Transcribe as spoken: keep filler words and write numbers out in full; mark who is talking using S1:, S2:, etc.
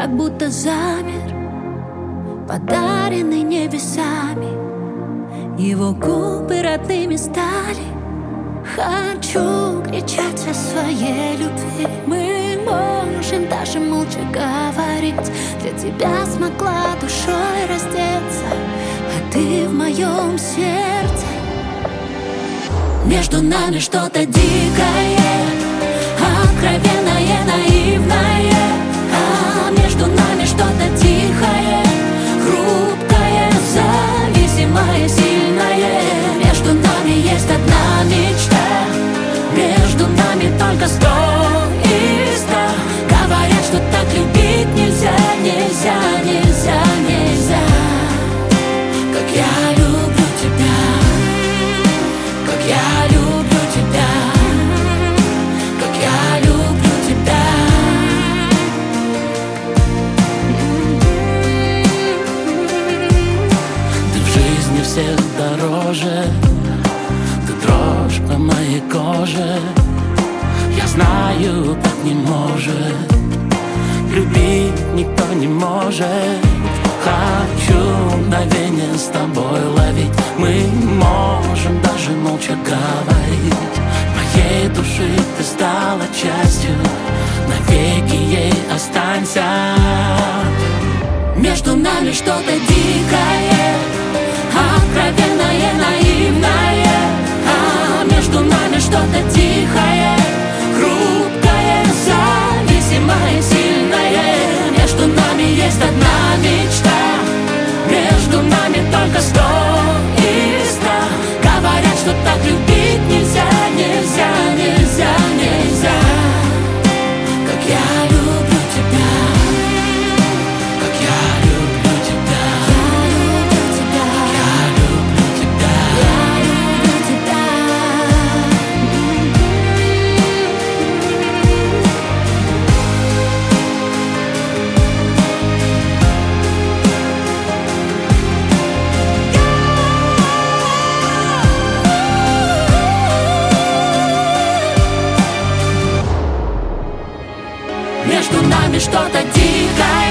S1: как будто замер, подаренный небесами. Его губы родными стали. Хочу кричать о своей любви. Мы можем даже молча говорить. Для тебя смогла душой раздеться, а ты в моем сердце. Между нами что-то дикое, откровенное, наивное. А между нами что-то тихое, хрупкое, зависимое, сильное. Между нами есть одна мечта, между нами только сто и сто. Говорят, что так любить нельзя, нельзя, нельзя, нельзя. Как я люблю тебя, как я люблю тебя, как я люблю тебя. Ты в жизни всех дороже, ты дрожь по моей коже. Я знаю, так не может, любить никто не может. Хочу мгновение с тобой ловить. Мы можем даже молча говорить. Моей души ты стала частью, навеки ей останься. Между нами что-то дикое, откровенное, наивное. А между нами что-то тихое, хрупкое, зависимое, сильное. Между нами есть одна мечта, между нами только сто и сто. Говорят, что так любить нельзя, нельзя, нельзя, нельзя. Как я люблю тебя, как я люблю тебя, я люблю тебя, я люблю тебя, между нами что-то дикое,